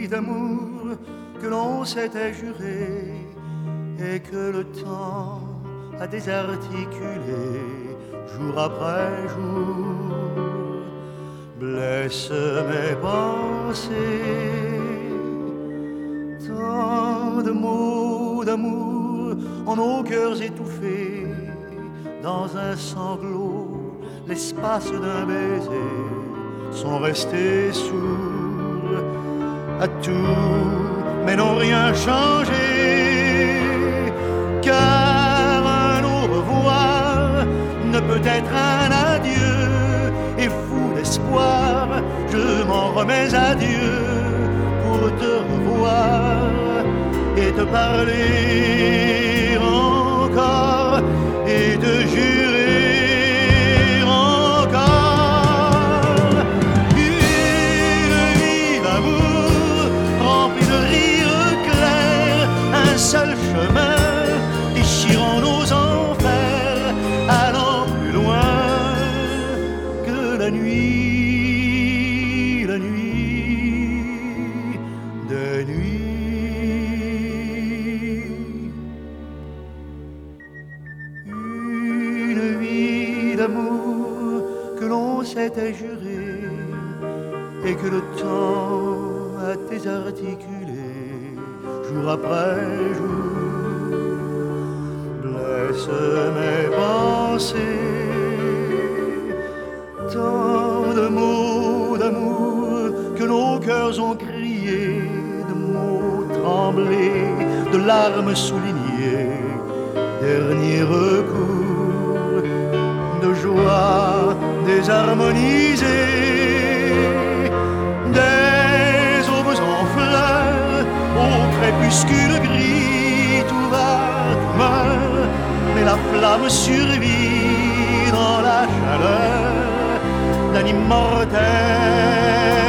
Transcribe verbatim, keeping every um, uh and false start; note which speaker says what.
Speaker 1: nuit d'amour que l'on s'était juré et que le temps a désarticulé jour après jour, blesse mes pensées. Tant de mots d'amour en nos cœurs étouffés, dans un sanglot, l'espace d'un baiser, sont restés sourds à tout, mais n'ont rien changé, car un au revoir ne peut être un adieu, et fou d'espoir, je m'en remets à Dieu pour te revoir et te parler encore et te jurer encore une vie d'amour remplie de rires clairs, un seul chemin déchirant nos enfers, allant plus loin que la nuit, la nuit de nuit. D'amour que l'on s'était juré et que le temps a désarticulé jour après jour, blesse mes pensées. Tant de mots d'amour que nos cœurs ont crié, de mots tremblés, de larmes soulignées, dernier recours de joie désharmonisée, des aubes en fleurs, au crépuscule gris, tout va, tout meurt, mais la flamme survit dans la chaleur d'un immortel